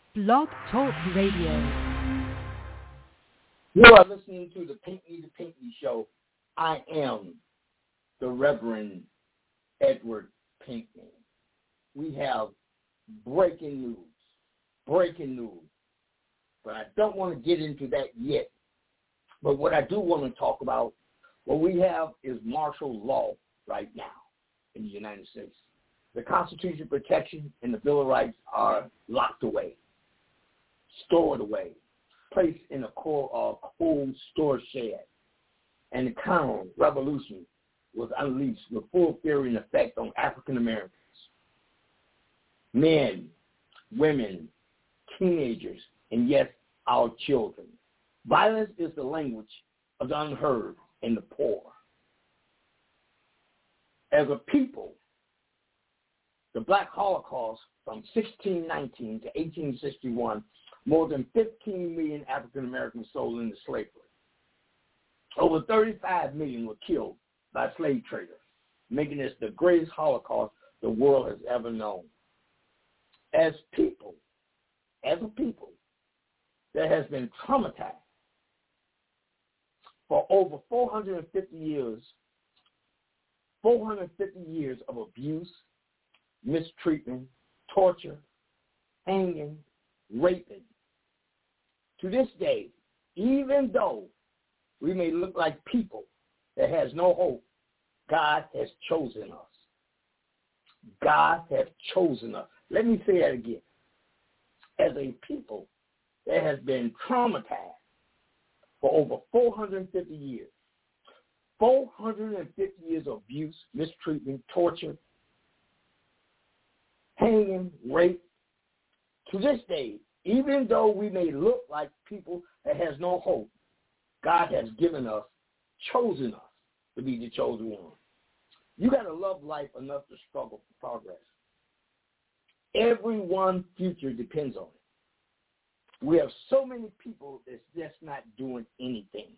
Blog Talk Radio. You are listening to the Pinckney Show. I am the Reverend Edward Pinckney. We have breaking news. But I don't want to get into that yet. But what I do want to talk about, what we have is martial law right now in the United States. The Constitution protection and the Bill of Rights are locked away, stored away, placed in a cold storage shed. And the counter revolution was unleashed with full fury and effect on African Americans, men, women, teenagers, and yes, our children. Violence is the language of the unheard and the poor. As a people, the Black Holocaust from 1619 to 1861, more than 15 million African Americans sold into slavery. Over 35 million were killed by slave traders, making this the greatest Holocaust the world has ever known. As a people that has been traumatized for over 450 years of abuse, mistreatment, torture, hanging, raping. To this day, even though we may look like people that has no hope, God has chosen us. God has chosen us. Let me say that again. As a people that has been traumatized for over 450 years, 450 years of abuse, mistreatment, torture, hanging, rape. To this day, even though we may look like people that has no hope, God has chosen us to be the chosen one. You got to love life enough to struggle for progress. Everyone's future depends on it. We have so many people that's just not doing anything.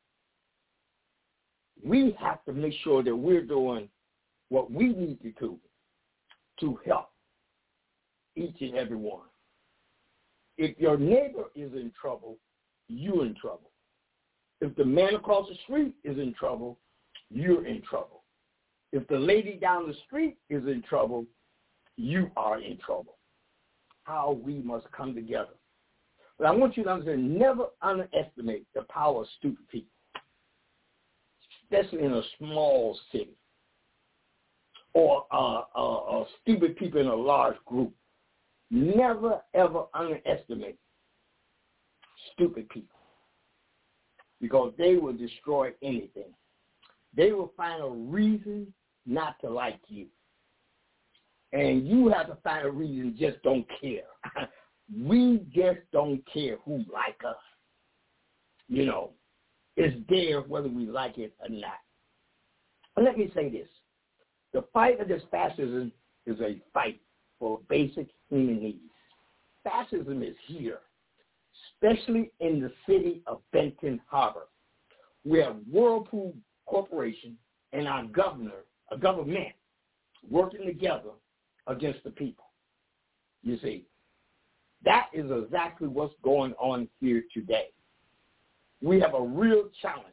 We have to make sure that we're doing what we need to do to help each and every one. If your neighbor is in trouble, you're in trouble. If the man across the street is in trouble, you're in trouble. If the lady down the street is in trouble, you are in trouble. How we must come together. But I want you to understand, never underestimate the power of stupid people, especially in a small city, or stupid people in a large group. Never, ever underestimate stupid people, because they will destroy anything. They will find a reason not to like you. And you have to find a reason, just don't care. We just don't care who like us. You know, it's there whether we like it or not. And let me say this. The fight against fascism is a fight for basic human needs. Fascism is here, especially in the city of Benton Harbor, where Whirlpool Corporation and our government, working together against the people. You see, that is exactly what's going on here today. We have a real challenge,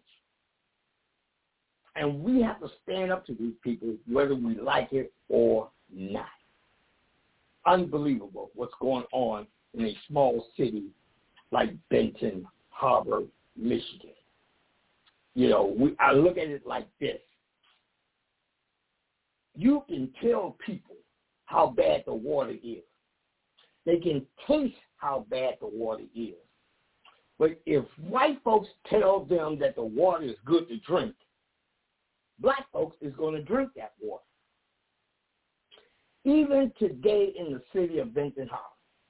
and we have to stand up to these people whether we like it or not. Unbelievable what's going on in a small city like Benton Harbor, Michigan. You know, I look at it like this. You can tell people how bad the water is. They can taste how bad the water is. But if white folks tell them that the water is good to drink, black folks is going to drink that water. Even today in the city of Benton Harbor,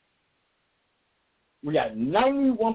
we got 91%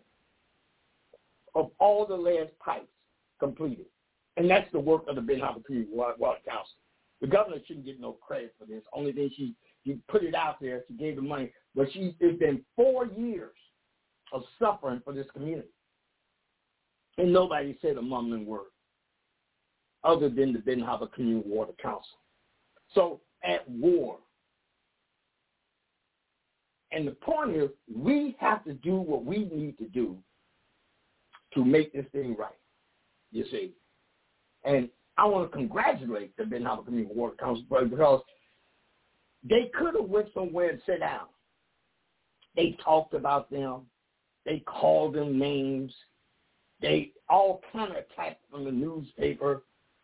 of all the last pipes completed. And that's the work of the Benton Harbor Community Water Council. The governor shouldn't get no credit for this. Only thing she put it out there, she gave the money. But it's been 4 years of suffering for this community. And nobody said a mumbling word other than the Benton Harbor Community Water Council. So at war, And the point is, we have to do what we need to do to make this thing right, you see. And I want to congratulate the Benton Harbor Community Water Council because they could have went somewhere and sat down. They talked about them. They called them names. They all kind of attacked from the newspaper,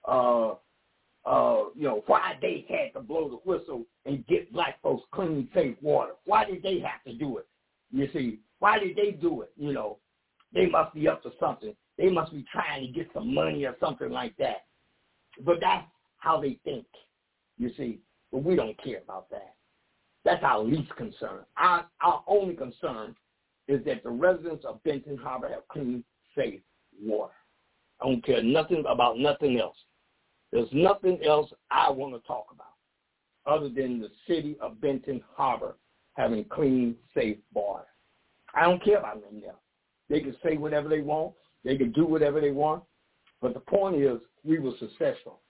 why they had to blow the whistle and get black folks clean, safe water. Why did they have to do it? You see, why did they do it? They must be up to something. They must be trying to get some money or something like that. But that's how they think, you see. But we don't care about that. That's our least concern. Our only concern is that the residents of Benton Harbor have clean, safe water. I don't care nothing about nothing else. There's nothing else I want to talk about other than the city of Benton Harbor having clean, safe water. I don't care about nothing else. They can say whatever they want. They can do whatever they want. But the point is, we were successful.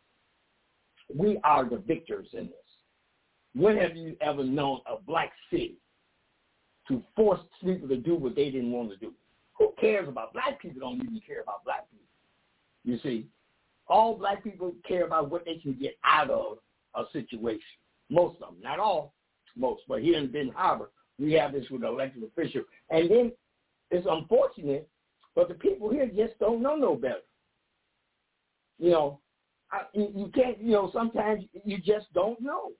We are the victors in this. When have you ever known a black city to force people to do what they didn't want to do? Who cares about black people? Don't even care about black people. You see, all black people care about what they can get out of a situation. Most of them, not all, most. But here in Benton Harbor, we have this with elected officials. And then it's unfortunate, but the people here just don't know no better. You can't, sometimes you just don't know.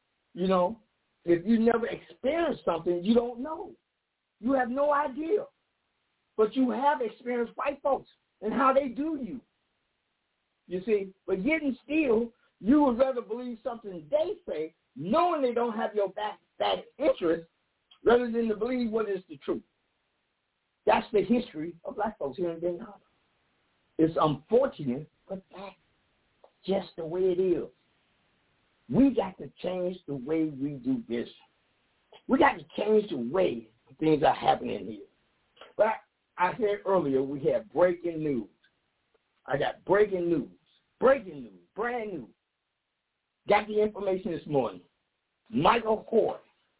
If you never experienced something, you don't know. You have no idea. But you have experienced white folks and how they do you. You see, but yet and still, you would rather believe something they say, knowing they don't have your back interest, rather than to believe what is the truth. That's the history of black folks here in Benton Harbor. It's unfortunate, but that's just the way it is. We got to change the way we do business. We got to change the way things are happening here. But I said earlier we have breaking news. I got breaking news, brand new. Got the information this morning. Michael Hoy,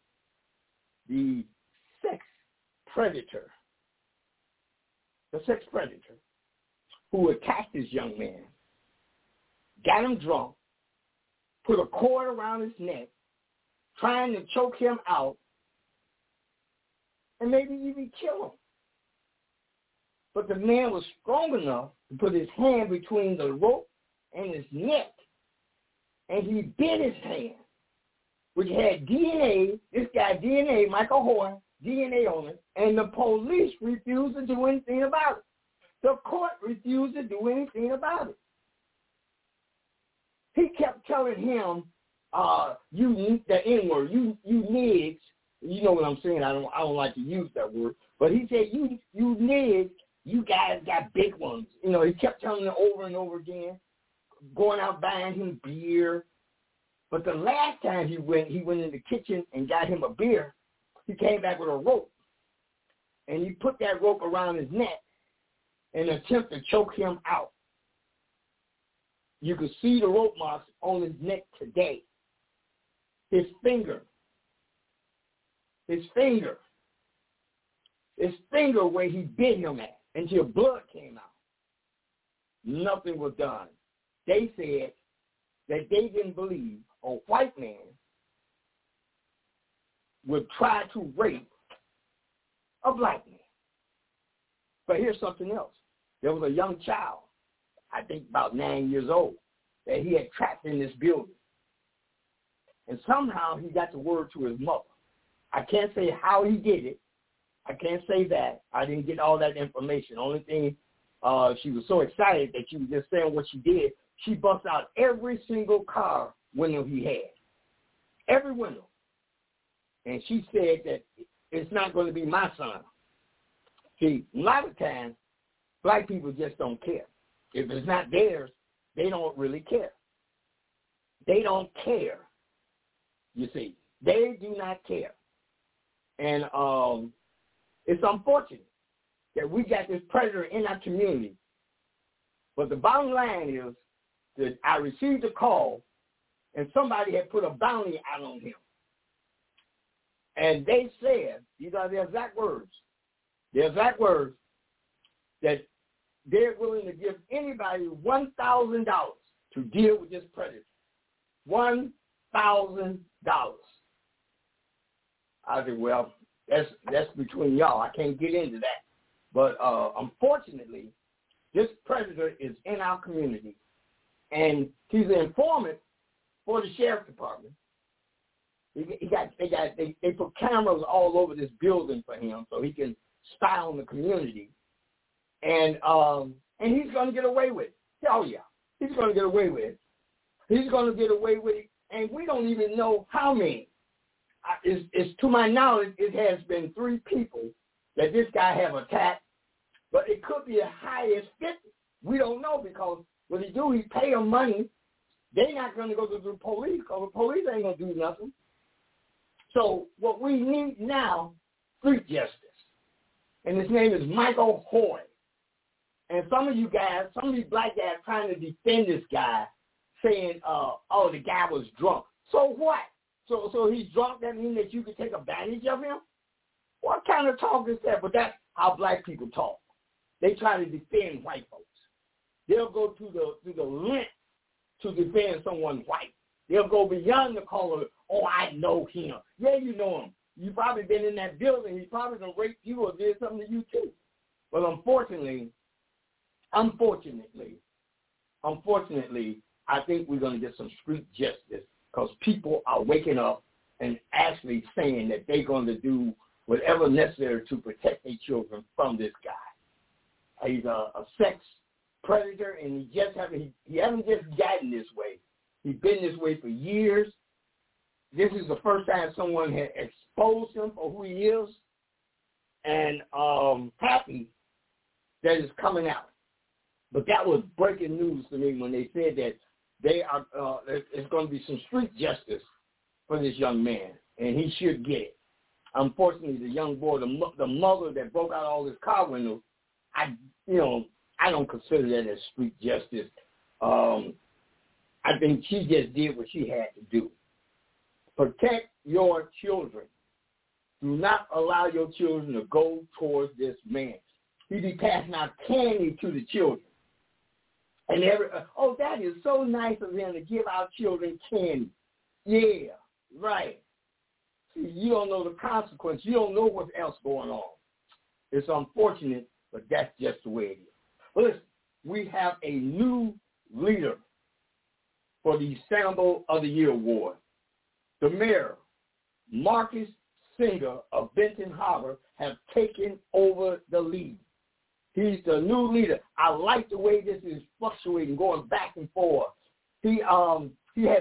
the sex predator who attacked this young man, got him drunk, put a cord around his neck, trying to choke him out, and maybe even kill him. But the man was strong enough to put his hand between the rope and his neck, and he bit his hand, which had DNA, this guy DNA, Michael Hoy, DNA on it, and the police refused to do anything about it. The court refused to do anything about it. He kept telling him, you, the N-word, you nigs, you know what I'm saying, I don't like to use that word, but he said, you nigs, you guys got big ones. He kept telling him over and over again, going out buying him beer. But the last time he went in the kitchen and got him a beer, he came back with a rope. And he put that rope around his neck in an attempt to choke him out. You could see the rope marks on his neck today. His finger where he bit him at until blood came out. Nothing was done. They said that they didn't believe a white man would try to rape a black man. But here's something else. There was a young child, I think about 9 years old, that he had trapped in this building. And somehow he got the word to his mother. I can't say how he did it. I can't say that. I didn't get all that information. Only thing, she was so excited that she was just saying what she did. She bust out every single car window he had. Every window. And she said that it's not going to be my son. See, a lot of times, black people just don't care. If it's not theirs, they don't really care. They don't care. You see, they do not care. And it's unfortunate that we got this predator in our community. But the bottom line is that I received a call and somebody had put a bounty out on him. And they said, these are their exact words, that they're willing to give anybody $1,000 to deal with this predator. $1,000. I said, well, that's between y'all. I can't get into that. But unfortunately, this predator is in our community, and he's an informant for the sheriff's department. They put cameras all over this building for him so he can spy on the community, and he's going to get away with it. Oh yeah, he's going to get away with it. He's going to get away with it, and we don't even know how many. It's to my knowledge, it has been 3 people that this guy have attacked, but it could be as high as 50. We don't know, because what he do, he pay them money. They're not going to go to the police, because the police ain't going to do nothing. So what we need now, street justice. And his name is Michael Hoy. And some of you guys, some of these black guys trying to defend this guy, saying, oh, the guy was drunk. So what? So he's drunk, that means that you can take advantage of him? What kind of talk is that? But that's how black people talk. They try to defend white folks. They'll go to the length to defend someone white. They'll go beyond the call of, oh, I know him. Yeah, you know him. You've probably been in that building. He's probably going to rape you or did something to you too. But unfortunately, I think we're going to get some street justice, because people are waking up and actually saying that they're going to do whatever necessary to protect their children from this guy. He's a sex predator, and he hasn't just gotten this way. He's been this way for years. This is the first time someone had exposed him for who he is, and happy that it's coming out. But that was breaking news to me when they said that there's going to be some street justice for this young man, and he should get it. Unfortunately, the young boy, the mother that broke out all his car windows, I don't consider that as street justice. I think she just did what she had to do. Protect your children. Do not allow your children to go towards this man. He be passing out candy to the children. And that is so nice of him to give our children candy. Yeah, right. See, you don't know the consequence. You don't know what else going on. It's unfortunate, but that's just the way it is. But listen, we have a new leader for the Sambo of the Year Award. The mayor, Marcus Singer of Benton Harbor, have taken over the lead. He's the new leader. I like the way this is fluctuating, going back and forth. He has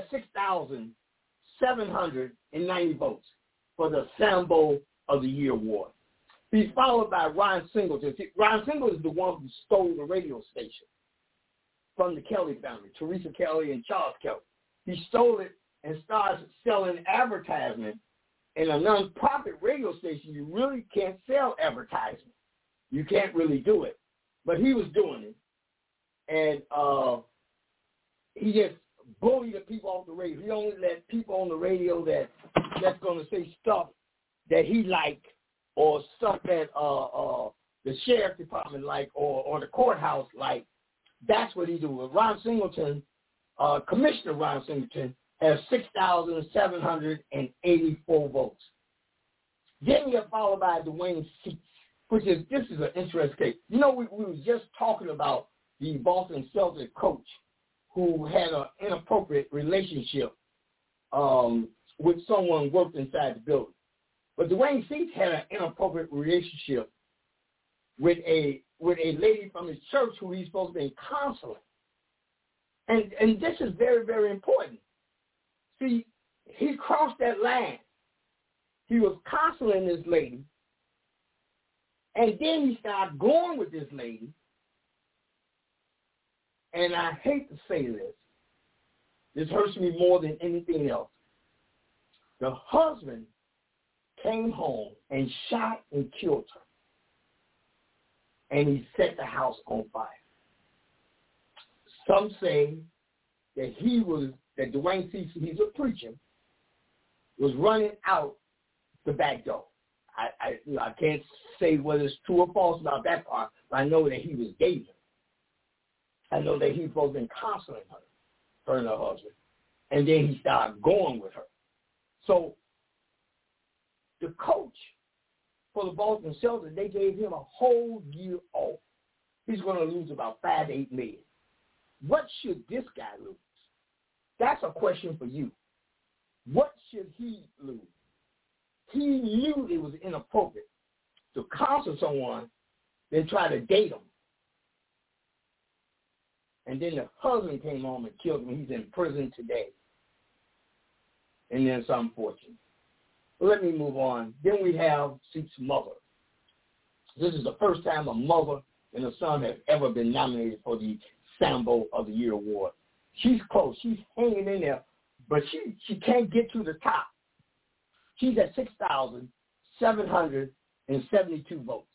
6,790 votes for the Sambo of the Year Award. He's followed by Ron Singleton. Ron Singleton is the one who stole the radio station from the Kelly family, Teresa Kelly and Charles Kelly. He stole it and started selling advertisement. In a nonprofit radio station, you really can't sell advertisement. You can't really do it. But he was doing it. And he just bullied the people off the radio. He only let people on the radio that's going to say stuff that he liked, or stuff that the sheriff's department liked, or the courthouse liked. That's what he do. Ron Singleton, Commissioner Ron Singleton, has 6,784 votes. Then you're followed by Dwayne Seats, this is an interesting case. You know, we were just talking about the Boston Celtics coach who had an inappropriate relationship with someone who worked inside the building. But Dwayne Seats had an inappropriate relationship with a lady from his church who he's supposed to be counseling. And this is very, very important. See, he crossed that line. He was counseling this lady, and then he started going with this lady. And I hate to say this. This hurts me more than anything else. The husband came home and shot and killed her. And he set the house on fire. Some say that Dwayne Seats, he's a preacher, was running out the back door. I can't say whether it's true or false about that part, but I know that he was dating her. I know that he was in counseling her and her husband, and then he started going with her. So the coach for the Boston Celtics, they gave him a whole year off. He's going to lose about $5 to $8 million. What should this guy lose? That's a question for you. What should he lose? He knew it was inappropriate to counsel someone, then try to date him. And then the husband came home and killed him. He's in prison today. And then it's unfortunate. But let me move on. Then we have Seek's mother. This is the first time a mother and a son have ever been nominated for the Sambo of the Year award. She's close. She's hanging in there, but she can't get to the top. She's at 6,772 votes.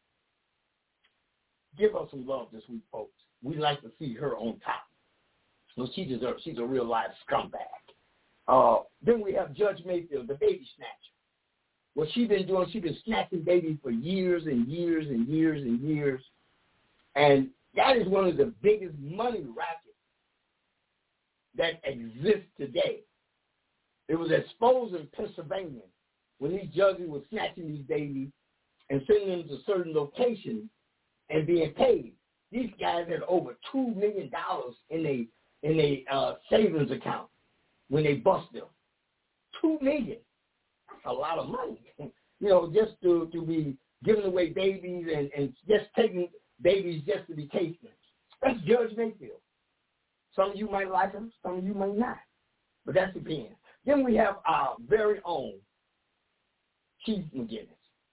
Give her some love this week, folks. We'd like to see her on top. Well, she deserves. She's a real live scumbag. Then we have Judge Mayfield, the baby snatcher. What she's been doing, she's been snatching babies for years and years and years and years. And that is one of the biggest money rackets that exists today. It was exposed in Pennsylvania when these judges were snatching these babies and sending them to certain locations and being paid. These guys had over $2 million in a savings account when they bust them. $2 million. That's a lot of money. Just to be giving away babies and just taking babies just to be taken. That's Judge Mayfield. Some of you might like him, some of you might not. But that's the opinion. Then we have our very own Chief McGinnis.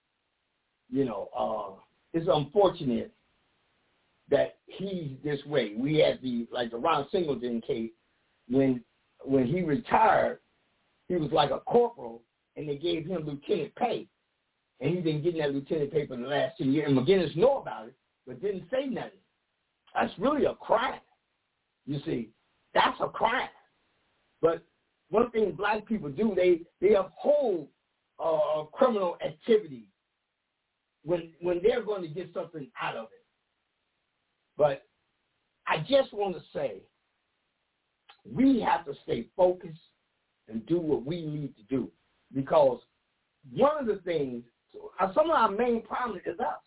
It's unfortunate that he's this way. We had the Ron Singleton case when he retired, he was like a corporal, and they gave him lieutenant pay. And he's been getting that lieutenant pay for the last 10 years. And McGinnis knew about it, but didn't say nothing. That's really a crime. You see, that's a crime. But one thing black people do, they uphold criminal activity when they're going to get something out of it. But I just want to say, we have to stay focused and do what we need to do, because one of the things, some of our main problem is us.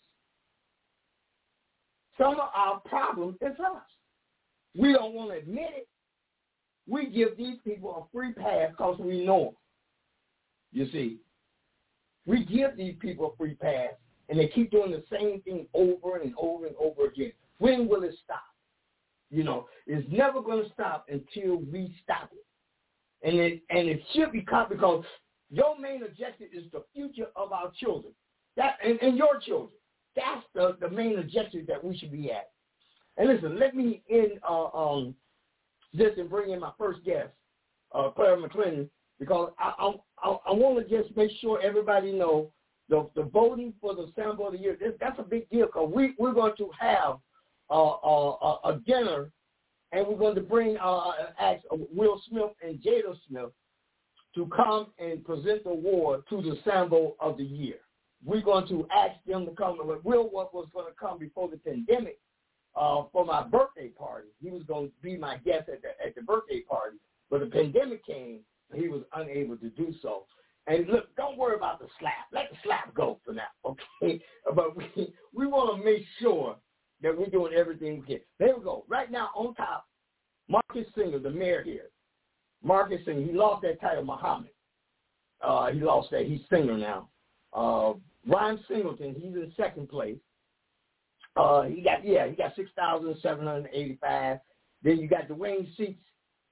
Some of our problem is us. We don't want to admit it. We give these people a free pass because we know them. You see, we give these people a free pass, and they keep doing the same thing over and over and over again. When will it stop? It's never going to stop until we stop it. And it should be caught, because your main objective is the future of our children, and your children. That's the main objective that we should be at. And listen, let me end this and bring in my first guest, Clara McClendon, because I want to just make sure everybody knows the voting for the Sambo of the Year. That's a big deal, because we're going to have a dinner, and we're going to bring ask Will Smith and Jada Smith to come and present the award to the Sambo of the Year. We're going to ask them to come. Will was going to come before the pandemic for my birthday party. He was going to be my guest at the birthday party, but the pandemic came, and he was unable to do so. And look, don't worry about the slap. Let the slap go for now, okay? But we want to make sure that we're doing everything we can. There we go. Right now on top, Marcus Singer, the mayor here. Marcus Singer, he lost that title, Muhammad. He lost that. He's singer now. Ryan Singleton, he's in second place. He got 6,785. Then you got Dwayne Seeks,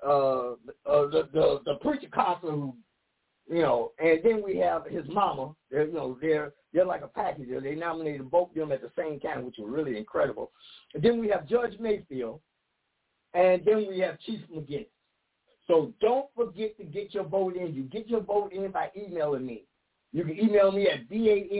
the preacher counselor who, and then we have his mama. They're like a package. They nominated both of them at the same time, which was really incredible. And then we have Judge Mayfield, and then we have Chief McGinnis. So don't forget to get your vote in. You get your vote in by emailing me. You can email me at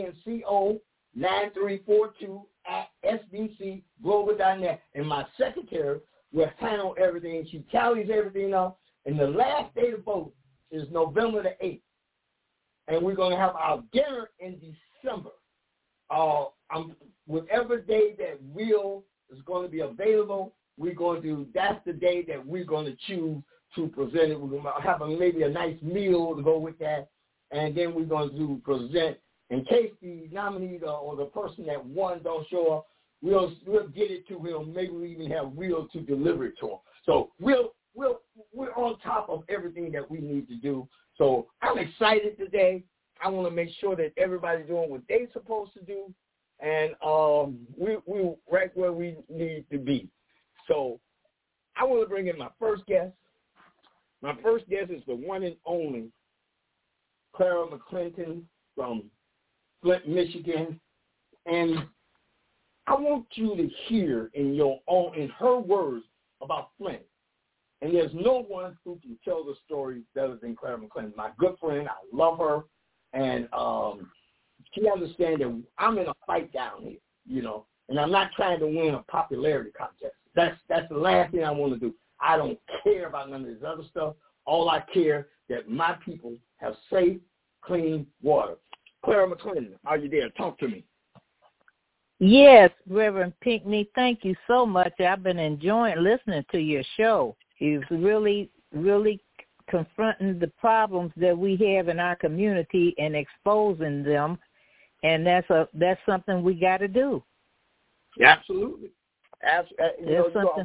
banco9342@sbcglobal.net, and my secretary will handle everything. She tallies everything up, and the last day to vote is November the 8th. and we're going to have our dinner in December. Whatever day that Will is going to be available, that's the day that we're going to choose to present it. We're going to have maybe a nice meal to go with that, and then we're going to present. In case the nominee or the person that won don't show up, we'll get it to him. Maybe we even have Will to deliver it to him. So we're on top of everything that we need to do. So I'm excited today. I want to make sure that everybody's doing what they're supposed to do, and we're right where we need to be. So I want to bring in my first guest. My first guest is the one and only Clara McClinton from Flint, Michigan, and I want you to hear in her words about Flint. And there's no one who can tell the story better than Clara McClinton. My good friend, I love her, and she understands that I'm in a fight down here, and I'm not trying to win a popularity contest. That's the last thing I want to do. I don't care about none of this other stuff. All I care that my people have safe, clean water. Clara McClinton, are you there? Talk to me. Yes, Reverend Pinckney, thank you so much. I've been enjoying listening to your show. You've really, really confronting the problems that we have in our community and exposing them, and that's something we got to do. Absolutely. You're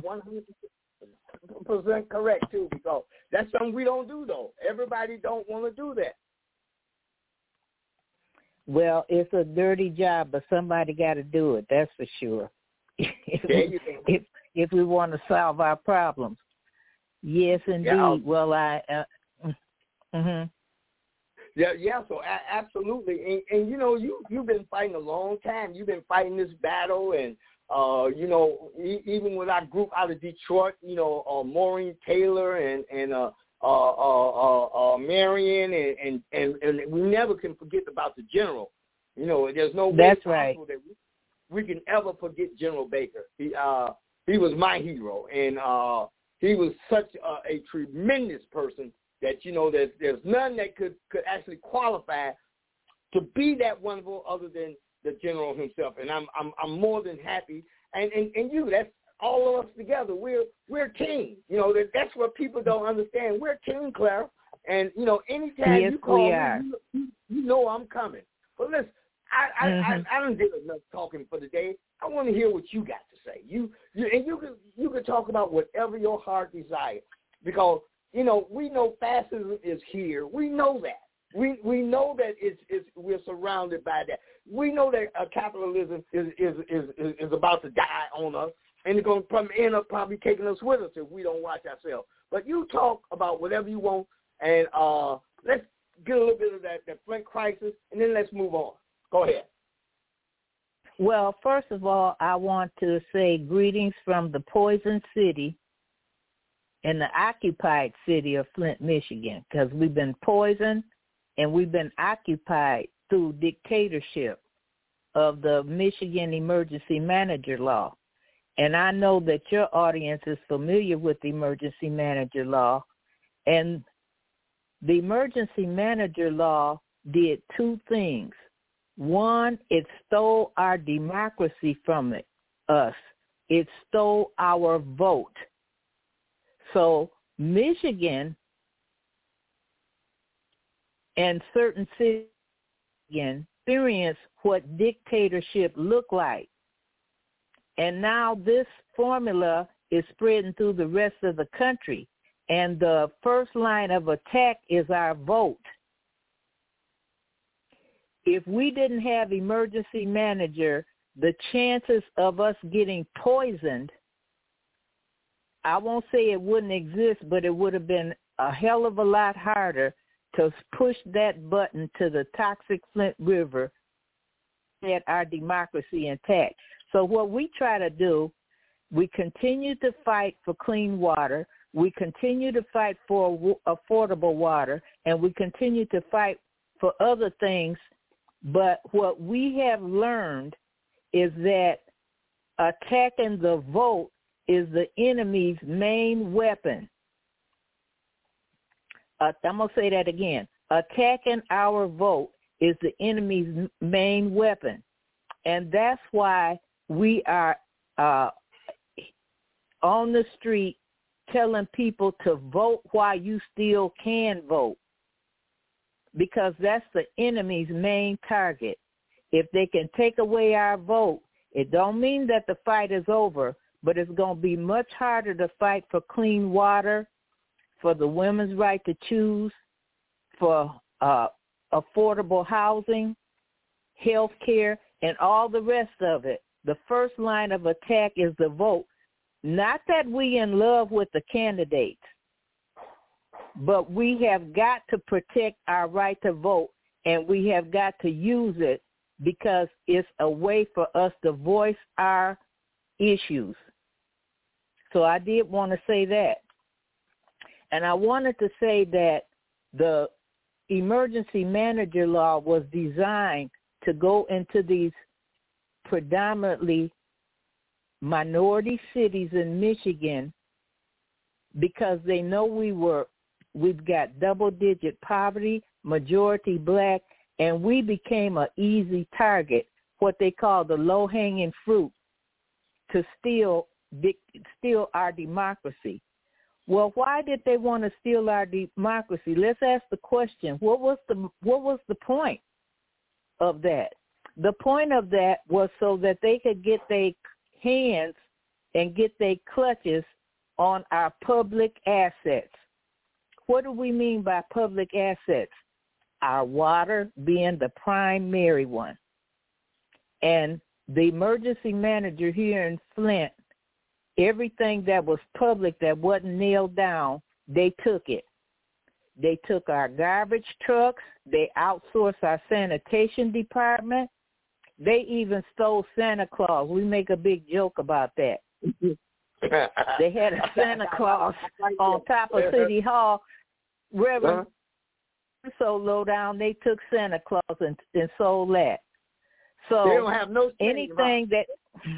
100% correct, too, because that's something we don't do, though. Everybody don't want to do that. Well, it's a dirty job, but somebody got to do it, that's for sure, if we want to solve our problems. Yes, indeed. Yeah. Well, Yeah, so absolutely. And you've been fighting a long time. You've been fighting this battle, and, even with our group out of Detroit, Maureen Taylor and Marion, and we never can forget about the general. There's no way that's right that we can ever forget General Baker. He was my hero, and he was such a tremendous person that there's none that could actually qualify to be that wonderful other than the general himself. And I'm more than happy. And that's all of us together. We're a team. That's what people don't understand. We're a team, Clara. And anytime yes, you call me, you I'm coming. But listen, I don't did enough talking for the day. I want to hear what you got to say. You can talk about whatever your heart desires, because we know fascism is here. We know that. We know that we're surrounded by that. We know that capitalism is about to die on us, and it's going to end up probably taking us with us if we don't watch ourselves. But you talk about whatever you want, and let's get a little bit of that Flint crisis, and then let's move on. Go ahead. Well, first of all, I want to say greetings from the Poison City and the occupied city of Flint, Michigan, because we've been poisoned and we've been occupied through dictatorship of the Michigan Emergency Manager Law. And I know that your audience is familiar with the Emergency Manager Law. And the Emergency Manager Law did two things. One, it stole our democracy from us. It stole our vote. So Michigan and certain cities experience what dictatorship looked like. And now this formula is spreading through the rest of the country. And the first line of attack is our vote. If we didn't have emergency manager, the chances of us getting poisoned, I won't say it wouldn't exist, but it would have been a hell of a lot harder to push that button to the toxic Flint River, get our democracy intact. So what we try to do, we continue to fight for clean water, we continue to fight for affordable water, and we continue to fight for other things. But what we have learned is that attacking the vote is the enemy's main weapon. I'm going to say that again. attacking our vote is the enemy's main weapon. And that's why we are on the street telling people to vote while you still can vote, because that's the enemy's main target. If they can take away our vote, it don't mean that the fight is over, but it's going to be much harder to fight for clean water, for the women's right to choose, for affordable housing, health care, and all the rest of it. The first line of attack is the vote. Not that we in love with the candidates, but we have got to protect our right to vote, and we have got to use it because it's a way for us to voice our issues. So I did want to say that. And I wanted to say that the emergency manager law was designed to go into these predominantly minority cities in Michigan because they know we've got double-digit poverty, majority black, and we became an easy target, what they call the low-hanging fruit, to steal our democracy. Well, why did they want to steal our democracy? Let's ask the question, what was the point of that? The point of that was so that they could get their hands and get their clutches on our public assets. What do we mean by public assets? Our water being the primary one. And the emergency manager here in Flint, everything that was public that wasn't nailed down, they took it. They took our garbage trucks. They outsourced our sanitation department. They even stole Santa Claus. We make a big joke about that. They had a Santa Claus on top of City Hall. Reverend, so low down, they took Santa Claus and sold that. So they don't have no shame. Anything that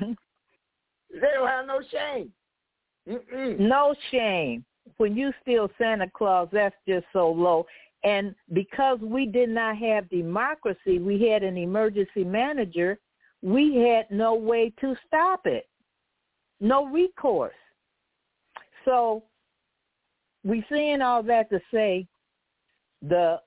they don't have no shame. No shame. When you steal Santa Claus, that's just so low. And because we did not have democracy, we had an emergency manager, we had no way to stop it. No recourse. So we saying all that to say the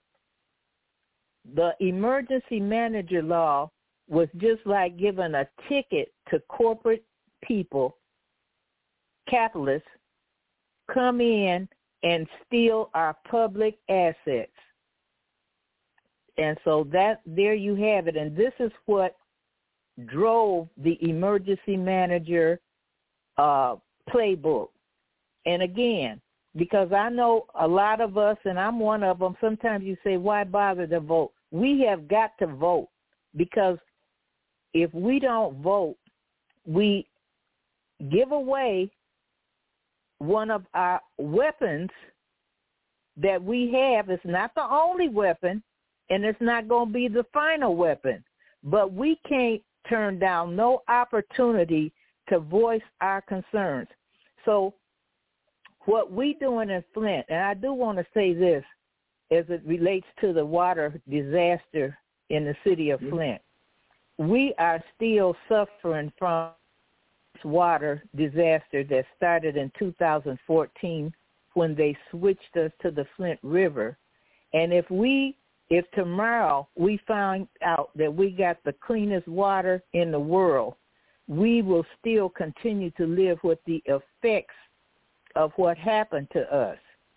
emergency manager law was just like giving a ticket to corporate people, capitalists, come in and steal our public assets. And so there you have it. And this is what drove the emergency manager playbook. And again, because I know a lot of us, and I'm one of them, sometimes you say, why bother to vote? We have got to vote, because if we don't vote, we give away one of our weapons that we have. It's not the only weapon, and it's not going to be the final weapon, but we can't turn down no opportunity to voice our concerns. So what we doing in Flint, and I do want to say this as it relates to the water disaster in the city of Flint, we are still suffering from this water disaster that started in 2014 when they switched us to the Flint River. And if tomorrow we find out that we got the cleanest water in the world, we will still continue to live with the effects of what happened to us.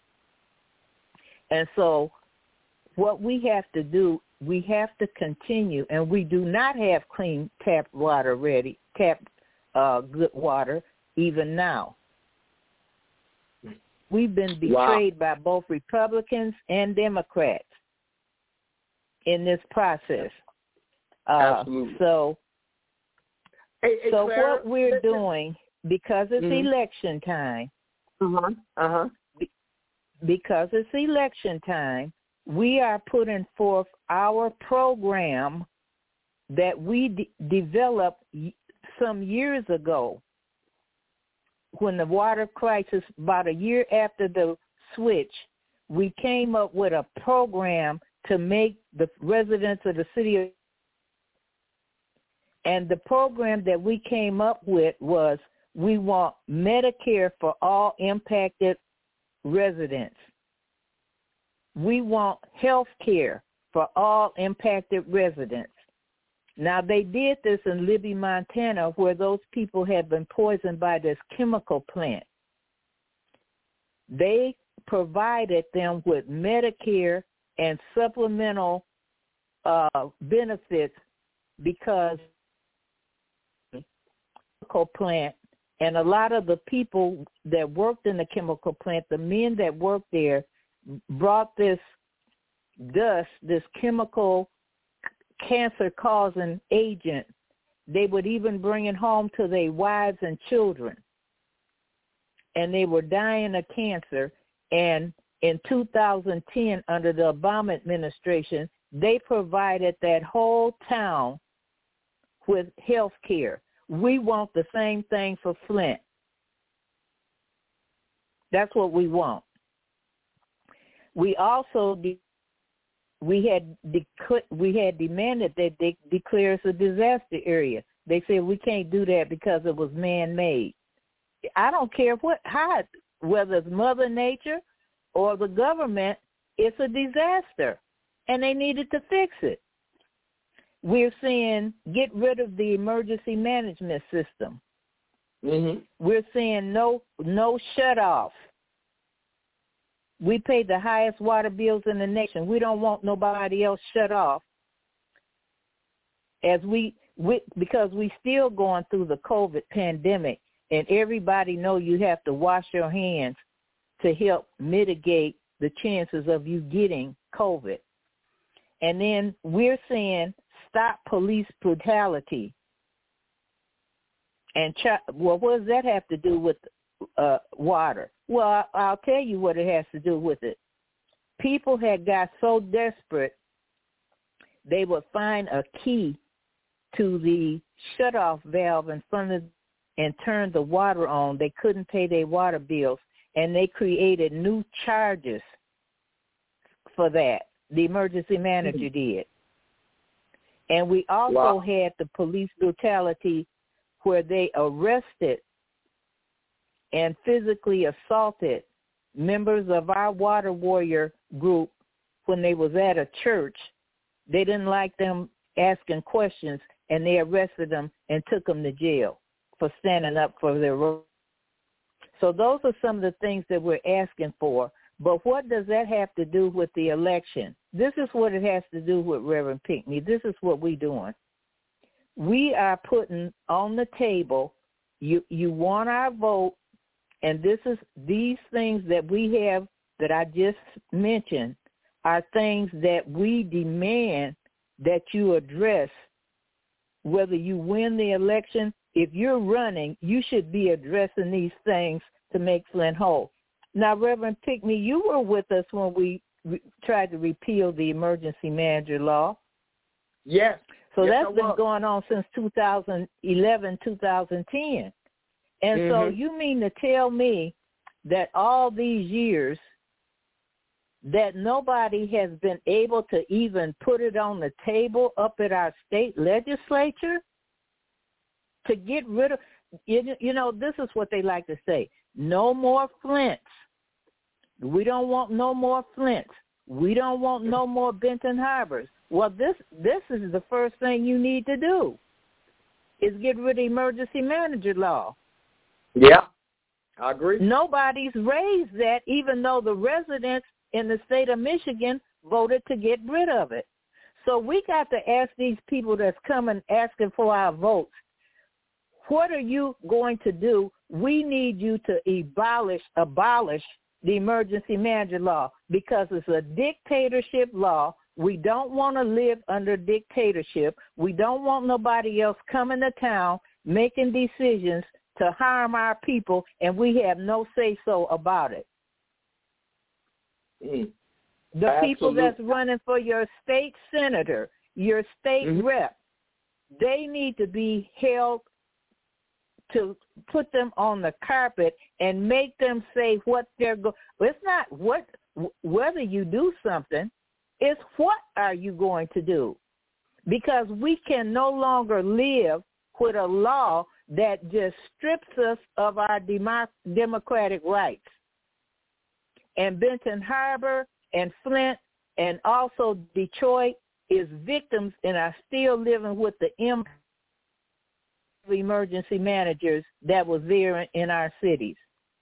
And so what we have to do, we have to continue, and we do not have clean tap water ready, good water even now. We've been betrayed by both Republicans and Democrats in this process. Absolutely. So Clara, what we're doing, because it's election time, because it's election time, we are putting forth our program that we developed some years ago when the water crisis, about a year after the switch, we came up with a program to make the residents of the city. And the program that we came up with was we want Medicare for all impacted residents. We want health care for all impacted residents. Now, they did this in Libby, Montana, where those people had been poisoned by this chemical plant. They provided them with Medicare and supplemental benefits because the chemical plant, and a lot of the people that worked in the chemical plant, the men that worked there, brought this dust, this chemical cancer-causing agent. They would even bring it home to their wives and children. And they were dying of cancer. And in 2010, under the Obama administration, they provided that whole town with health care. We want the same thing for Flint. That's what we want. We also we had demanded that they declare us a disaster area. They said we can't do that because it was man-made. I don't care whether it's Mother Nature or the government, it's a disaster, and they needed to fix it. We're saying get rid of the emergency management system. Mm-hmm. We're saying no shut-off. We pay the highest water bills in the nation. We don't want nobody else shut off. Because we still going through the COVID pandemic, and everybody know you have to wash your hands to help mitigate the chances of you getting COVID. And then we're saying stop police brutality. And what does that have to do with water? Well, I'll tell you what it has to do with it. People had got so desperate, they would find a key to the shutoff valve in front of and turn the water on. They couldn't pay their water bills, and they created new charges for that. The emergency manager did. And we also had the police brutality where they arrested and physically assaulted members of our water warrior group when they was at a church. They didn't like them asking questions, and they arrested them and took them to jail for standing up for their rights. So those are some of the things that we're asking for. But what does that have to do with the election? This is what it has to do with Reverend Pinckney. This is what we're doing. We are putting on the table, you want our vote, and these things that we have that I just mentioned are things that we demand that you address. Whether you win the election, if you're running, you should be addressing these things to make Flint whole. Now, Reverend Pinckney, you were with us when we tried to repeal the emergency manager law. Yes. So that's been going on since 2011, 2010. And so you mean to tell me that all these years that nobody has been able to even put it on the table up at our state legislature to get rid of, this is what they like to say, no more Flints. We don't want no more Flints. We don't want no more Benton Harbors. Well, this is the first thing you need to do is get rid of the emergency manager law. Yeah, I agree. Nobody's raised that, even though the residents in the state of Michigan voted to get rid of it. So we got to ask these people that's coming asking for our votes, what are you going to do? We need you to abolish the emergency manager law because it's a dictatorship law. We don't want to live under dictatorship. We don't want nobody else coming to town making decisions to harm our people, and we have no say-so about it. The people that's running for your state senator, your state rep, they need to be held to put them on the carpet and make them say what they're going. It's not what whether you do something, it's what are you going to do? Because we can no longer live with a law that just strips us of our democratic rights. And Benton Harbor and Flint and also Detroit is victims and are still living with the impact of emergency managers that was there in our cities.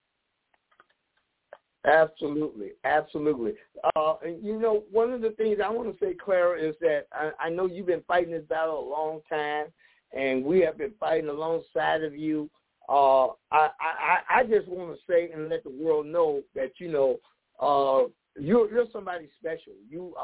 Absolutely, absolutely. And one of the things I want to say, Clara, is that I know you've been fighting this battle a long time, and we have been fighting alongside of you. I just want to say and let the world know that you're somebody special.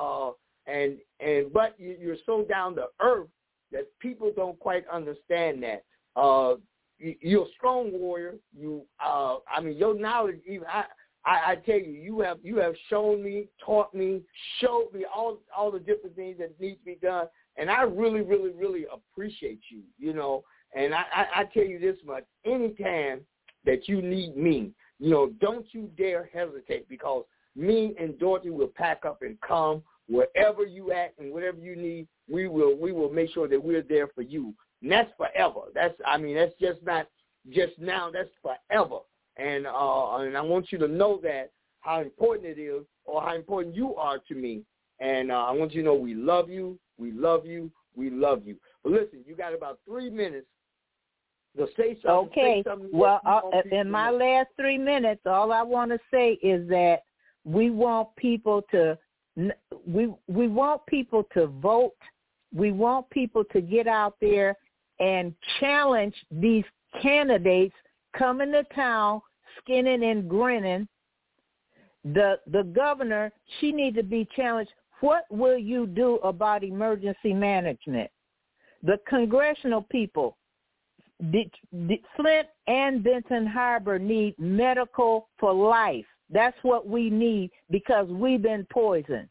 But you're so down to earth that people don't quite understand that. You're a strong warrior. Your knowledge, even I tell you, you have shown me, taught me, showed me all the different things that need to be done, and I really, really, really appreciate you. And I tell you this much: anytime that you need me, don't you dare hesitate, because me and Dorothy will pack up and come wherever you at and whatever you need. We will make sure that we're there for you. And that's forever. That's just not just now. That's forever. And I want you to know that how important it is, or how important you are to me. And I want you to know we love you, we love you, we love you. But listen, you got about 3 minutes to say something. Okay. Say something In my last 3 minutes, all I want to say is that we want people to we want people to vote. We want people to get out there and challenge these candidates coming to town, skinning and grinning. The governor, she needs to be challenged. What will you do about emergency management? The congressional people, Flint and Benton Harbor need medical for life. That's what we need, because we've been poisoned.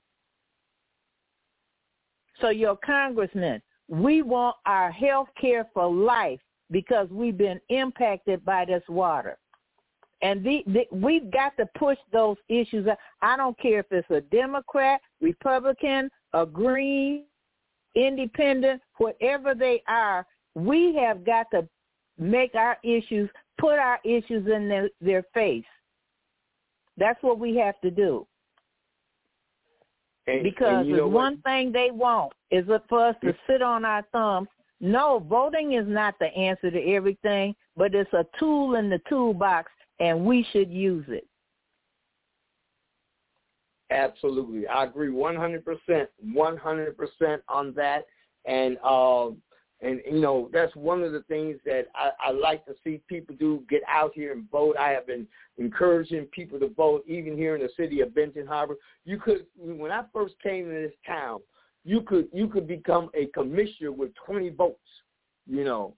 So your congressman, we want our health care for life, because we've been impacted by this water. And we've got to push those issues. I don't care if it's a Democrat, Republican, a Green, Independent, whatever they are, we have got to make our issues, put our issues in their face. That's what we have to do. Because the one thing they want is for us to sit on our thumbs. No, voting is not the answer to everything, but it's a tool in the toolbox, and we should use it. Absolutely. I agree 100% on that. And that's one of the things that I like to see people do, get out here and vote. I have been encouraging people to vote, even here in the city of Benton Harbor. When I first came to this town, you could become a commissioner with 20 votes, and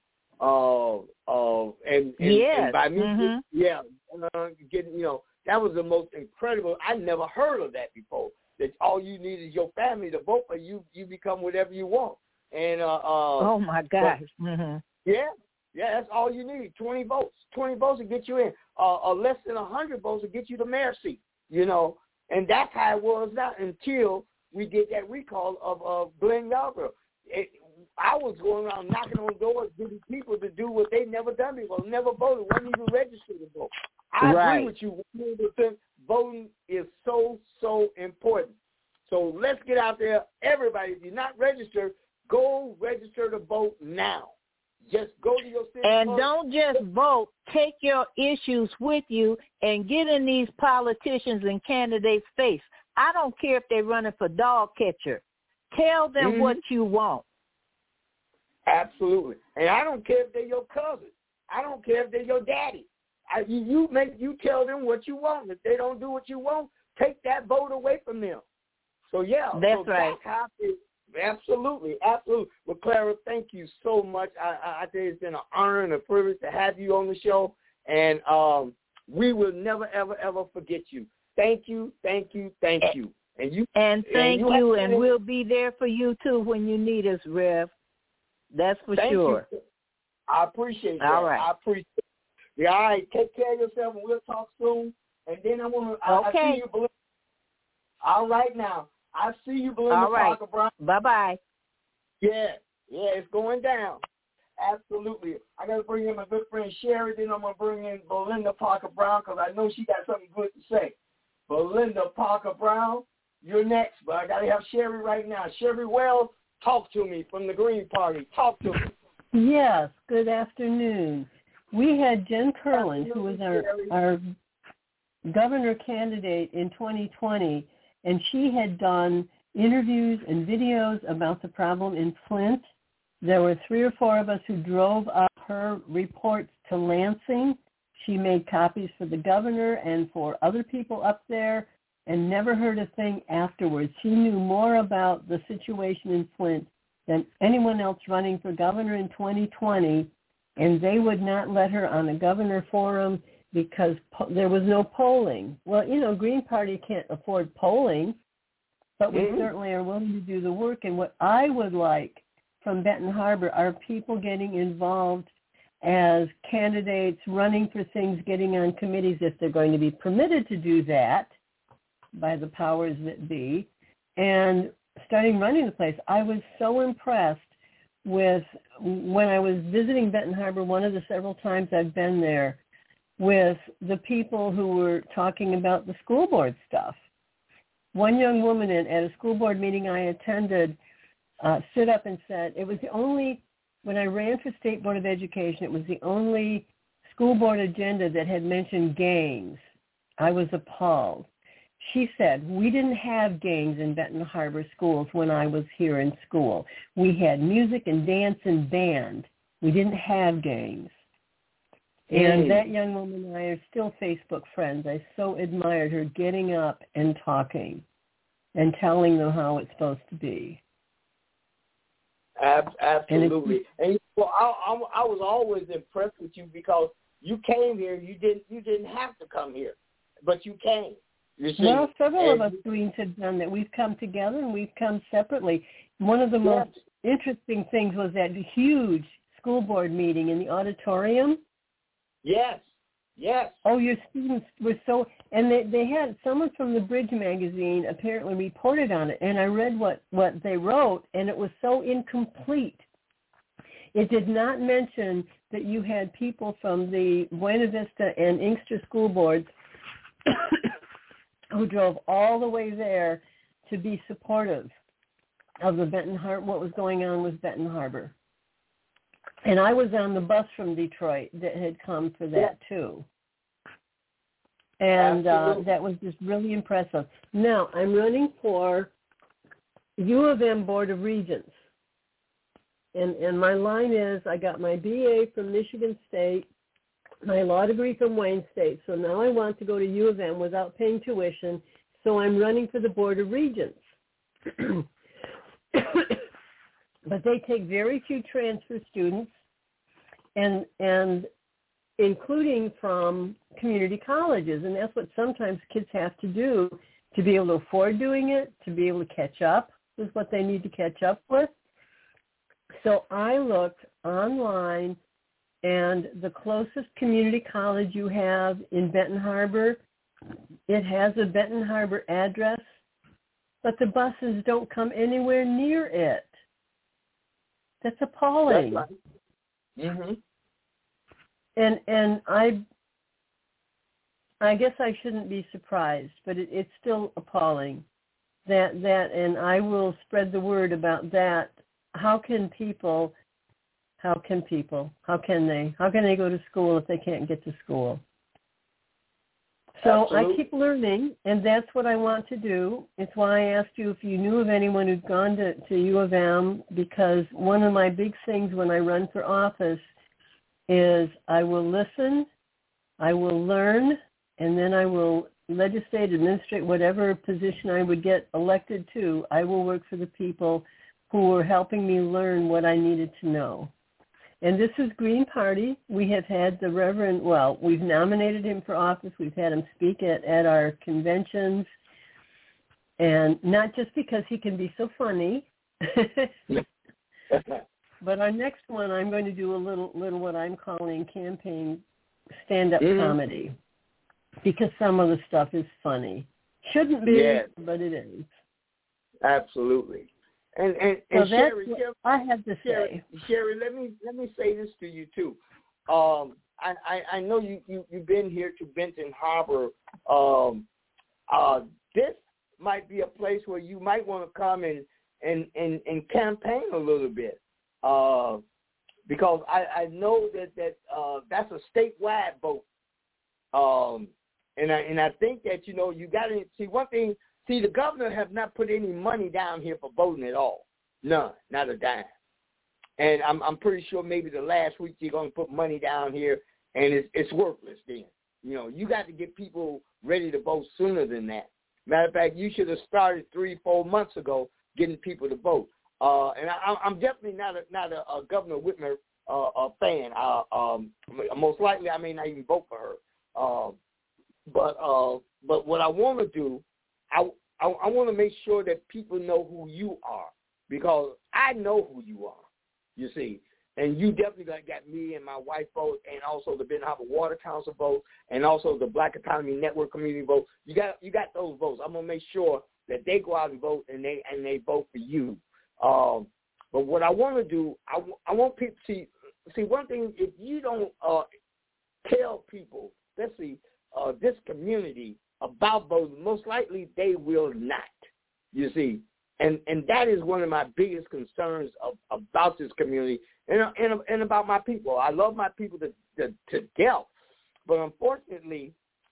by me, getting, that was the most incredible. I never heard of that before. That all you need is your family to vote for you. You become whatever you want. And oh my gosh. Yeah, that's all you need. 20 votes. 20 votes will get you in. Less than 100 votes will get you the mayor's seat. And that's how it was now until we did that recall of Glenn Yarborough. I was going around knocking on doors, getting people to do what they never done before, never voted, wasn't even registered to vote. I agree with you 100%. Voting is so, so important. So let's get out there. Everybody, if you're not registered, go register to vote now. Just go to your city. And don't just vote. Take your issues with you and get in these politicians and candidates' face. I don't care if they're running for dog catcher. Tell them what you want. Absolutely. And I don't care if they're your cousin. I don't care if they're your daddy. You tell them what you want. If they don't do what you want, take that vote away from them. So, that's right. That's how absolutely. Well, Clara, thank you so much. I tell you, it's been an honor and a privilege to have you on the show, and we will never, ever, ever forget you. Thank you. And thank you, and we'll be there for you too when you need us, Rev. That's for sure. You. I appreciate that. All right. I appreciate it. Yeah, all right. Take care of yourself, and we'll talk soon. And then I want to. Okay. I see you. All right now. I see you, Belinda All right. Parker Brown. Bye-bye. Yeah, it's going down. Absolutely. I got to bring in my good friend Sherry, then I'm going to bring in Belinda Parker Brown because I know she got something good to say. Belinda Parker Brown, you're next, but I got to have Sherry right now. Sherry Wells, talk to me from the Green Party. Talk to me. Yes, good afternoon. We had Jen Kerland, who was our governor candidate in 2020, and she had done interviews and videos about the problem in Flint. There were 3 or 4 of us who drove up her reports to Lansing. She made copies for the governor and for other people up there and never heard a thing afterwards. She knew more about the situation in Flint than anyone else running for governor in 2020, and they would not let her on a governor forum because there was no polling. Well, Green Party can't afford polling, but we certainly are willing to do the work. And what I would like from Benton Harbor are people getting involved as candidates, running for things, getting on committees if they're going to be permitted to do that by the powers that be, and starting running the place. I was so impressed with, when I was visiting Benton Harbor, one of the several times I've been there, with the people who were talking about the school board stuff. One young woman at a school board meeting I attended stood up and said, it was the only, when I ran for State Board of Education, it was the only school board agenda that had mentioned gangs. I was appalled. She said, we didn't have gangs in Benton Harbor schools when I was here in school. We had music and dance and band. We didn't have gangs. And that young woman and I are still Facebook friends. I so admired her getting up and talking and telling them how it's supposed to be. Absolutely. And I was always impressed with you because you came here. You didn't have to come here, but you came. You see? Well, several of us Greens have done that. We've come together and we've come separately. One of the most interesting things was that huge school board meeting in the auditorium. Yes. Oh, your students were so, and they had someone from the Bridge magazine apparently reported on it, and I read what they wrote, and it was so incomplete. It did not mention that you had people from the Buena Vista and Inkster school boards who drove all the way there to be supportive of the Benton Harbor, what was going on with Benton Harbor. And I was on the bus from Detroit that had come for that too. And that was just really impressive. Now, I'm running for U of M Board of Regents. And my line is, I got my BA from Michigan State, my law degree from Wayne State, so now I want to go to U of M without paying tuition, so I'm running for the Board of Regents. But they take very few transfer students, and including from community colleges, and that's what sometimes kids have to do to be able to afford doing it, to be able to catch up with what they need to catch up with. So I looked online, and the closest community college you have in Benton Harbor, it has a Benton Harbor address, but the buses don't come anywhere near it. That's appalling. That's right. Mm-hmm. And I guess I shouldn't be surprised, but it's still appalling that, and I will spread the word about that. How can they go to school if they can't get to school? So Absolutely. I keep learning, and that's what I want to do. It's why I asked you if you knew of anyone who'd gone to U of M, because one of my big things when I run for office is I will listen, I will learn, and then I will legislate, administrate, whatever position I would get elected to. I will work for the people who are helping me learn what I needed to know. And this is Green Party. We have had the Reverend, we've nominated him for office. We've had him speak at our conventions. And not just because he can be so funny, but our next one, I'm going to do a little what I'm calling campaign stand-up comedy, because some of the stuff is funny. Shouldn't be, but it is. Absolutely. And so Sherry, I have to say. Sherry, let me say this to you too. I know you've been here to Benton Harbor. This might be a place where you might want to come and campaign a little bit, because I know that that's a statewide vote, and I think that you got to see one thing. See, the governor have not put any money down here for voting at all. None, not a dime. And I'm pretty sure maybe the last week you're going to put money down here, and it's worthless then. You got to get people ready to vote sooner than that. Matter of fact, you should have started 3-4 months ago getting people to vote. And I'm definitely not a Governor Whitmer fan. Most likely I may not even vote for her. But what I want to do, I want to make sure that people know who you are, because I know who you are, you see. And you definitely got me and my wife vote, and also the Benton Harbor Water Council vote, and also the Black Economy Network community vote. You got those votes. I'm gonna make sure that they go out and vote, and they vote for you. But what I want to do, I want people to see one thing. If you don't tell people, let's see, this community about voting, most likely they will not. You see, and that is one of my biggest concerns about this community and about my people. I love my people to death, but unfortunately,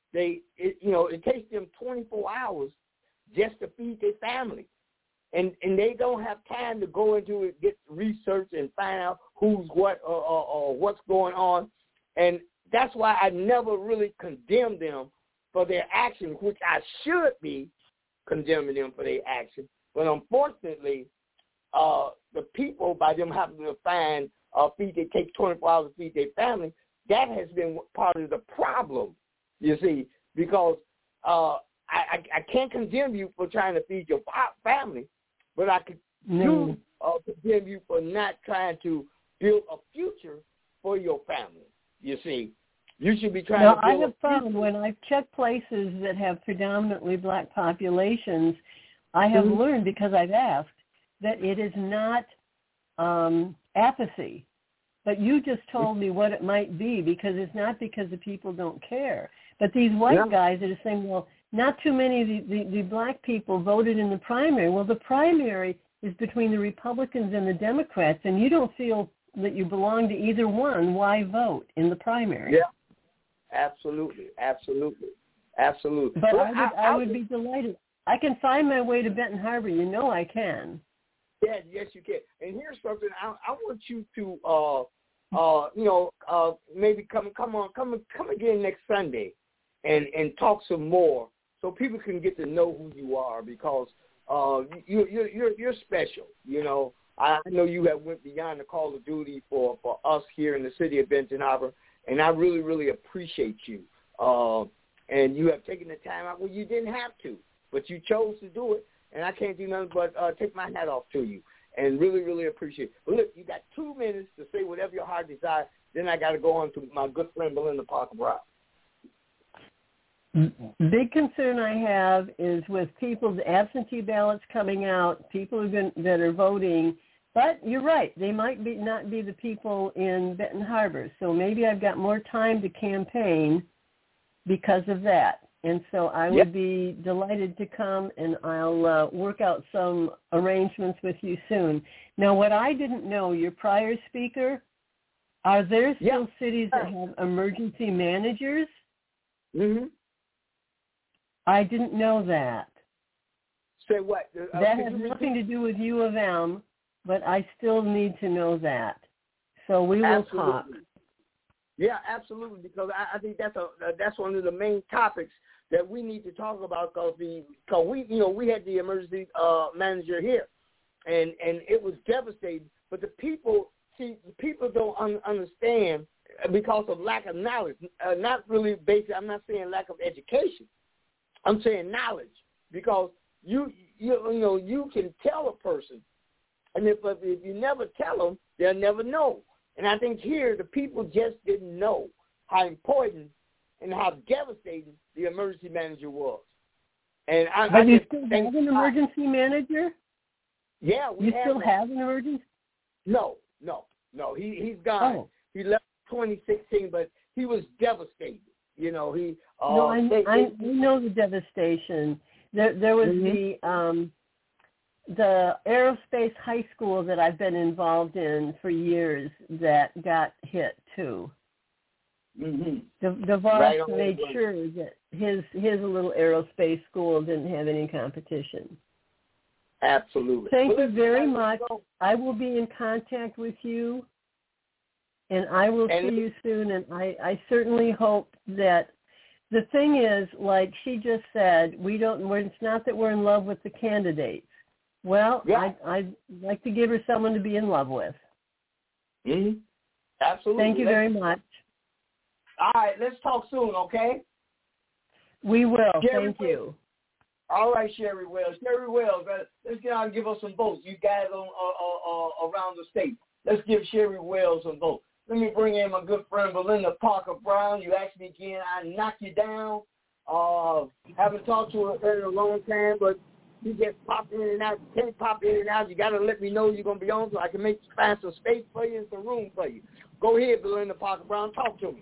it takes them 24 hours just to feed their family, and they don't have time to go into it, get research, and find out who's what or what's going on, and that's why I never really condemn them for their action, which I should be condemning them for their action. But unfortunately, the people, by them having to find they take 24 hours to feed their family, that has been part of the problem, you see, because I can't condemn you for trying to feed your family, but I could condemn you for not trying to build a future for your family, you see. You should be trying to build I have found when I've checked places that have predominantly black populations, I have learned, because I've asked, that it is not apathy. But you just told me what it might be, because it's not because the people don't care. But these white guys that are saying, well, not too many of the black people voted in the primary. Well, the primary is between the Republicans and the Democrats, and you don't feel that you belong to either one. Why vote in the primary? Yeah. Absolutely. But I would be delighted. I can find my way to Benton Harbor. You know I can. Yeah, yes, you can. And here's something I want you to, maybe come again next Sunday, and talk some more, so people can get to know who you are, because you're special. I know you have went beyond the call of duty for us here in the city of Benton Harbor. And I really, really appreciate you. And you have taken the time out. Well, you didn't have to, but you chose to do it. And I can't do nothing but take my hat off to you and really, really appreciate it. But look, you got 2 minutes to say whatever your heart desires. Then I got to go on to my good friend Belinda Parker-Brown. Big concern I have is with people's absentee ballots coming out, people that are voting. But you're right. They might not be the people in Benton Harbor. So maybe I've got more time to campaign because of that. And so I would be delighted to come, and I'll work out some arrangements with you soon. Now, what I didn't know, your prior speaker, are there still cities that have emergency managers? Mm-hmm. I didn't know that. Say what? That has nothing to do with U of M. But I still need to know that. So we will talk. Yeah, absolutely, because I think that's one of the main topics that we need to talk about, because we had the emergency manager here, and it was devastating. But the people don't understand because of lack of knowledge. Not really basic. I'm not saying lack of education. I'm saying knowledge, because you can tell a person. And if you never tell them, they'll never know. And I think here the people just didn't know how important and how devastating the emergency manager was. And But you still have an emergency manager? Yeah, you still have an emergency? No. He's gone. Oh. He left 2016, but he was devastated. You know, he. I know the devastation. There was the aerospace high school that I've been involved in for years that got hit too. Mm-hmm. The boss made sure that his little aerospace school didn't have any competition. Absolutely. Thank you very much. I will be in contact with you, and I will see you soon. And I certainly hope that the thing is, like she just said, it's not that we're in love with the candidates. Well, yeah. I'd like to give her someone to be in love with. Mm-hmm. Absolutely. Thank you very much. All right, let's talk soon, okay? We will. Sherry Thank you. All right, Sherry Wells. Sherry Wells, let's get out and give us some votes. You guys around the state. Let's give Sherry Wells some votes. Let me bring in my good friend Belinda Parker Brown. You asked me again, I knock you down. Haven't talked to her in a long time, but you just pop in and out. You can't pop in and out. You got to let me know you're going to be on so I can find some space for you and some room for you. Go ahead, Belinda Parker Brown. Talk to me.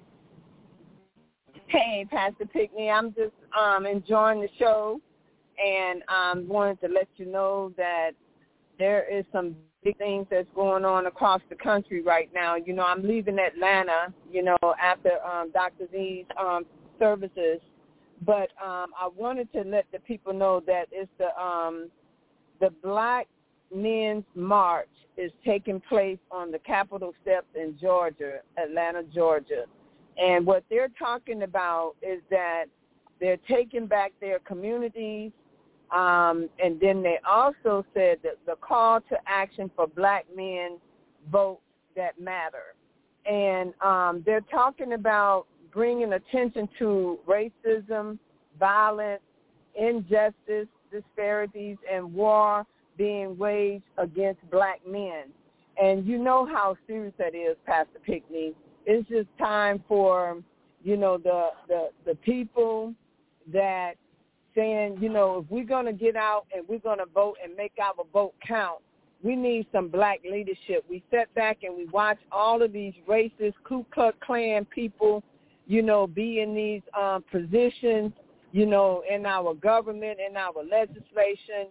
Hey, Pastor Pickney. I'm just enjoying the show, and wanted to let you know that there is some big things that's going on across the country right now. You know, I'm leaving Atlanta, after Dr. Z's services, but I wanted to let the people know that it's the Black Men's March is taking place on the Capitol steps in Georgia, Atlanta, Georgia. And what they're talking about is that they're taking back their communities, and then they also said that the call to action for Black men votes that matter. And they're talking about bringing attention to racism, violence, injustice, disparities, and war being waged against Black men. And you know how serious that is, Pastor Pickney. It's just time for, the people that saying, if we're going to get out and we're going to vote and make our vote count, we need some Black leadership. We sat back and we watch all of these racist Ku Klux Klan people, be in these positions, in our government, in our legislation,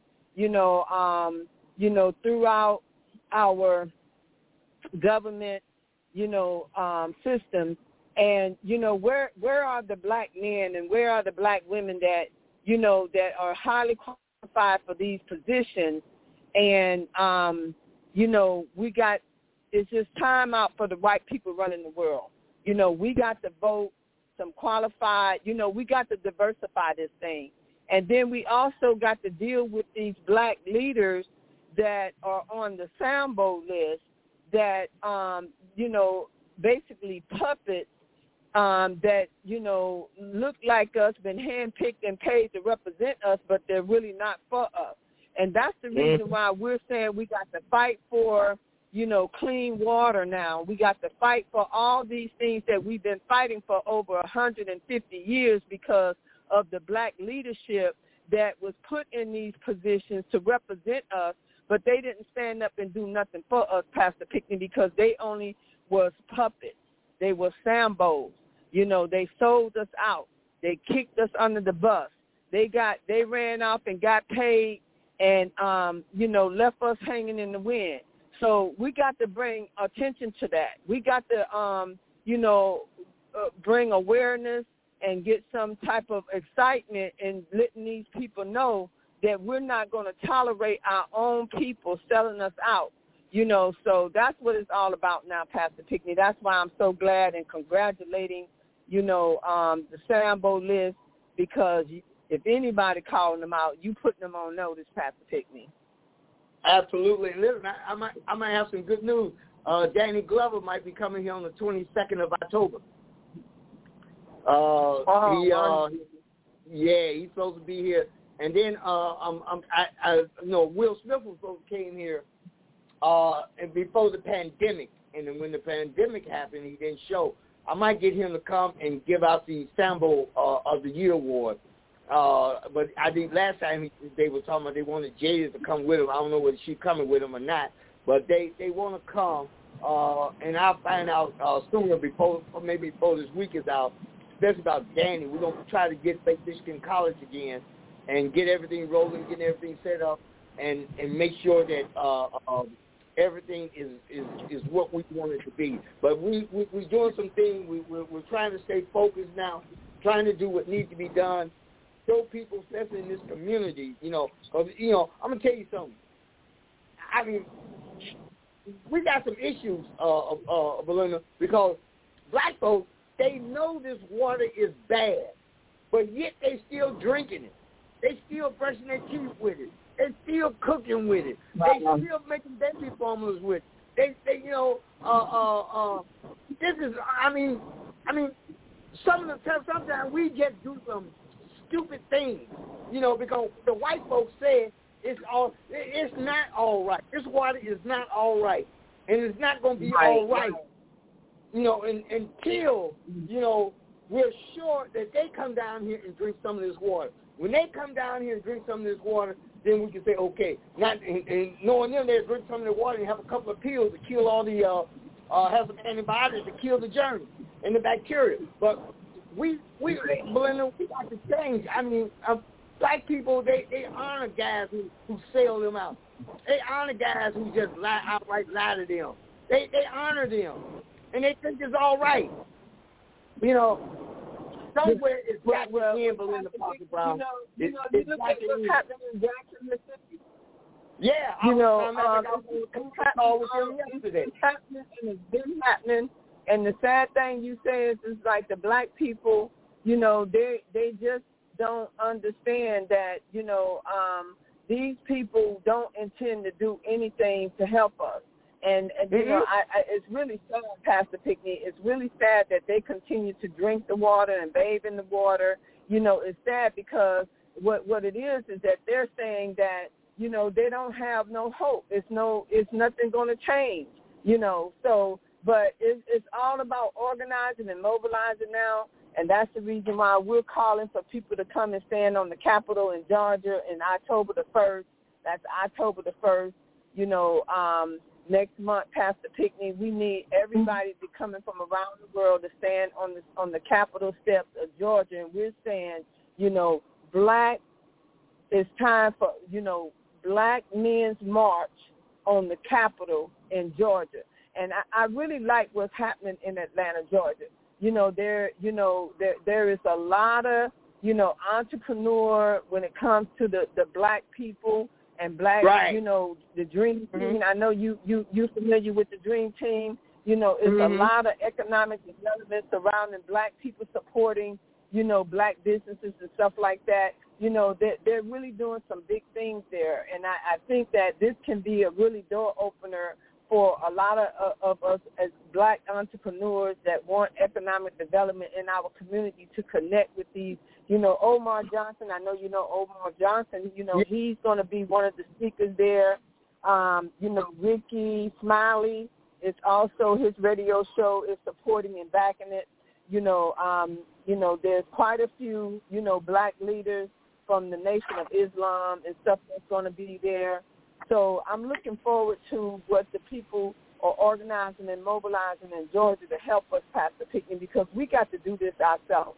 throughout our government, systems. And, where are the Black men and where are the Black women that, that are highly qualified for these positions? And, it's just time out for the white people running the world. We got to vote some qualified, we got to diversify this thing. And then we also got to deal with these Black leaders that are on the soundboard list that, basically puppets that, look like us, been handpicked and paid to represent us, but they're really not for us. And that's the reason why we're saying we got to fight for, clean water now. We got to fight for all these things that we've been fighting for over 150 years because of the Black leadership that was put in these positions to represent us, but they didn't stand up and do nothing for us, Pastor Pickney, because they only was puppets. They were sambos. They sold us out. They kicked us under the bus. They ran off and got paid and, left us hanging in the wind. So we got to bring attention to that. We got to, bring awareness and get some type of excitement in letting these people know that we're not going to tolerate our own people selling us out. So that's what it's all about now, Pastor Pickney. That's why I'm so glad and congratulating, the Sambo list, because if anybody calling them out, you putting them on notice, Pastor Pickney. Absolutely. Listen, I might have some good news. Danny Glover might be coming here on the 22nd of October. He's supposed to be here. And then Will Smith was supposed to came here and before the pandemic, and then when the pandemic happened, he didn't show. I might get him to come and give out the Sambo of the Year award But I think last time they were talking about they wanted Jada to come with them. I don't know whether she's coming with them or not, but they want to come, and I'll find out sooner maybe before this week is out, especially about Danny. We're going to try to get Lake Michigan College again and get everything rolling, get everything set up, and make sure that everything is what we want it to be. But we're doing some things. We're trying to stay focused now, trying to do what needs to be done. Show people, especially in this community, because, I'm going to tell you something. I mean, we got some issues, Belinda, because black folks, they know this water is bad, but yet they still drinking it. They still brushing their teeth with it. They still cooking with it. They still making baby formulas with it. They this is, I mean, some of the time, sometimes we just do some stupid things, because the white folks say it's not all right. This water is not all right, and it's not going to be all right, until we're sure that they come down here and drink some of this water. When they come down here and drink some of this water, then we can say, okay, and knowing them, they drink some of the water and have a couple of pills to kill all the have some antibiotics to kill the germs and the bacteria. But Belinda, we got to change. I mean, black people, they honor guys who sell them out. They honor guys who just outright lie to them. They honor them, and they think it's all right. Somewhere it's black in Belinda Parker Brown. You look at what's happening in Jackson, Mississippi. Yeah, I was yesterday. It's happening, and it's been happening. And the sad thing you say is like the black people, they just don't understand that, these people don't intend to do anything to help us. And it's really sad, Pastor Pickney. It's really sad that they continue to drink the water and bathe in the water. It's sad because what it is that they're saying that, they don't have no hope. It's nothing going to change, So, but it's all about organizing and mobilizing now. And that's the reason why we're calling for people to come and stand on the Capitol in Georgia in October the 1st. That's October the 1st, next month, Pastor Pickney. We need everybody to be coming from around the world to stand on the Capitol steps of Georgia. And we're saying, black, it's time for, Black Men's March on the Capitol in Georgia. And I really like what's happening in Atlanta, Georgia. There is a lot of, entrepreneur when it comes to the black people and black, right. The Dream Team. I know you're familiar with the Dream Team. It's a lot of economic development surrounding black people supporting, black businesses and stuff like that. They're really doing some big things there. And I think that this can be a really door opener for a lot of us as black entrepreneurs that want economic development in our community to connect with these. Omar Johnson, I know Omar Johnson, he's going to be one of the speakers there. Ricky Smiley is also, his radio show is supporting and backing it. There's quite a few, black leaders from the Nation of Islam and stuff that's going to be there. So I'm looking forward to what the people are organizing and mobilizing in Georgia to help us, Pastor Pickney, because we got to do this ourselves.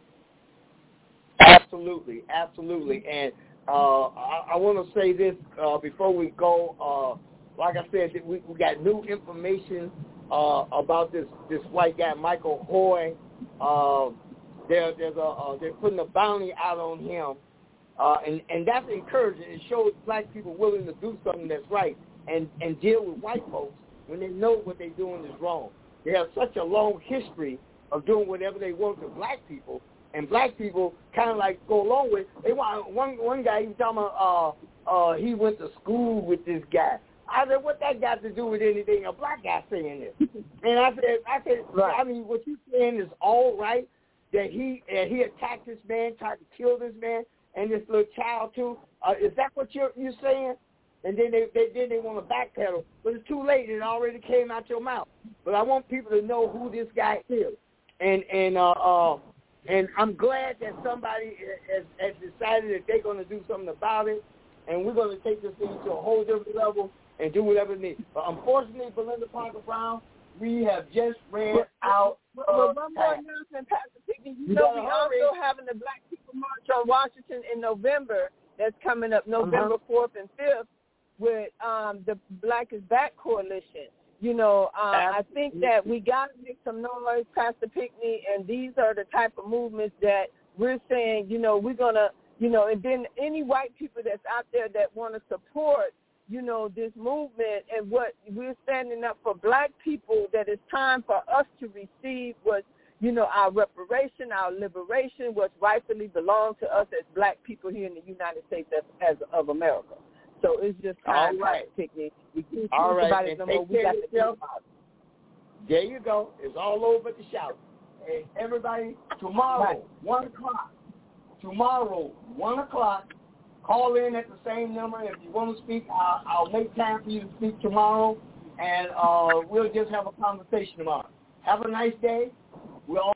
Absolutely. And I want to say this before we go. Like I said, we got new information about this white guy, Michael Hoy. They're putting a bounty out on him. And that's encouraging. It shows black people willing to do something that's right and deal with white folks when they know what they're doing is wrong. They have such a long history of doing whatever they want to black people, and black people kind of like go along with it. They want one guy, he was talking about he went to school with this guy. I said, what that got to do with anything a black guy saying this? And I said, right. I mean, what you're saying is all right, that he attacked this man, tried to kill this man, and this little child too. Is that what you're saying? And then they want to backpedal, but it's too late. It already came out your mouth. But I want people to know who this guy is, and And I'm glad that somebody has decided that they're going to do something about it, and we're going to take this thing to a whole different level and do whatever it needs. But unfortunately, Belinda Parker Brown, we have just ran out of one more time. announcement, Pastor Pickney. You know, we also having the Black People March on Washington in November. That's coming up November 4th and 5th with the Black is Back Coalition. You know, I think that we got to make some noise, Pastor Pickney, and these are the type of movements that we're saying, you know, we're going to, you know, and then any white people that's out there that want to support, you know, this movement and what we're standing up for Black people, that it's time for us to receive what, you know, our reparation, our liberation, what rightfully belongs to us as Black people here in the United States as of America. So it's just time, Pastor Pickney. All right, and take care of yourself. There you go. It's all over the shout. Hey, everybody, tomorrow, 1 o'clock. Tomorrow, 1 o'clock. Call in at the same number. If you want to speak, I'll make time for you to speak tomorrow, and we'll just have a conversation tomorrow. Have a nice day. We'll